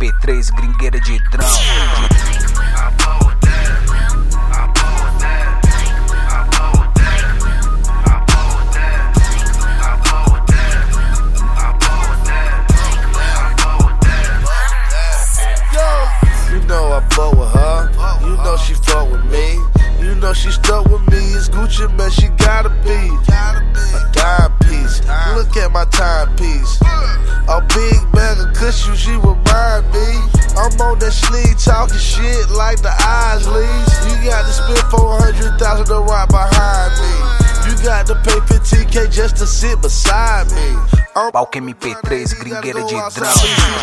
MP3, gringueira de drão. She fuck with me, you know she stuck with me. It's Gucci, man, she gotta be a dime piece. Look at my timepiece, a big bag of cushion, she remind me. I'm on that sleeve talking shit like the Isleys. You got to spend 400,000 to ride behind me. You got to pay 15K just to sit beside me. Palco MP3, gringueira de drão.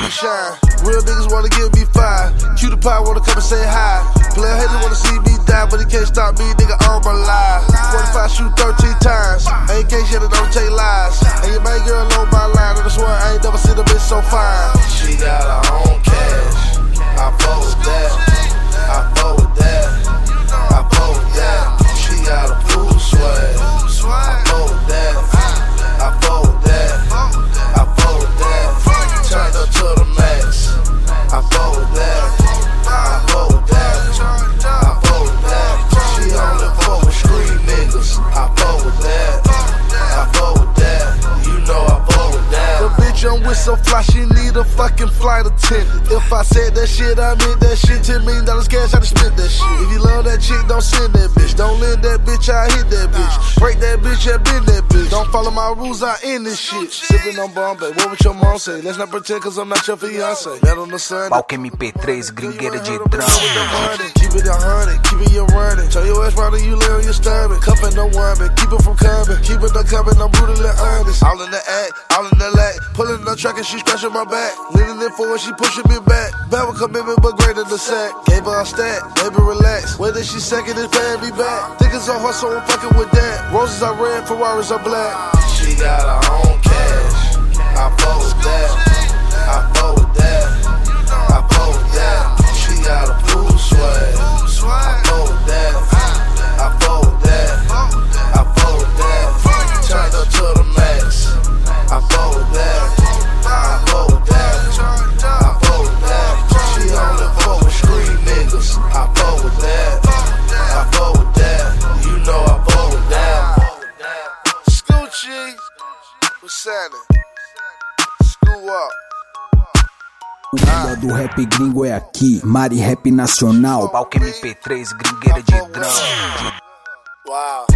Real niggas wanna give me five. Cutie pie wanna come and say hi. Player haters wanna see me die, but he can't stop me, nigga, on my life. 45 shoot 13 times. Ain't case yet, don't take lies. And your main girl on my line, and I swear I ain't never seen a bitch so fine. She got her own cash. I fuck with that. I fuck with that. I fuck with that. She got a pool swag. I fuck with that. I fuck with that. I fuck with that. Turned up to the max. I fuck with that. I fuck with that. I fuck with that. She only fuck with street niggas. I fuck with that. I fuck with that. You know I fuck with that. The bitch I'm with so fly, she need a fucking flight attendant. If I said that shit, I meant that shit. $10 million cash, I just spent that shit. If you love that chick, don't send that bitch. Don't lend that bitch, I hit that bitch. Break that bitch, I been that bitch. Don't follow my rules, I end this shit. Sippin' on Bombay, what would your mom say? Let's not pretend, cause I'm not your fiance. Met on the sun. Palco MP3, gringueira de drão. Keep it 100, keep it running. Tell your ass right you lay on your stomach. Cuffin' no woman, keep it from coming. Keep it no coming, I'm brutally honest. All in the act, all in the lack. Pulling the track and she scratching my back. Leaning in forward, she pushing me back. Bad with commitment, but greater than sack. Gave her a stack, baby relax. Whether she second is paying me back. Think it's on her, so I'm fucking with that. Roses are red, Ferraris are black. She got her own cash. I fuck with that. I fuck with that. I fuck with that. She got a pool swag. I fuck with that. I fuck with that. I fuck with that. Turned up to the max. I fuck with that. I fuck with that. I fuck with that. She only fuck with street niggas. I fuck with that. I fuck with that. You know I fuck with that. Scoochie, what's happening? School up. O melhor do rap gringo é aqui, Mari Rap Nacional. Palco MP3, gringueira de drão. Wow.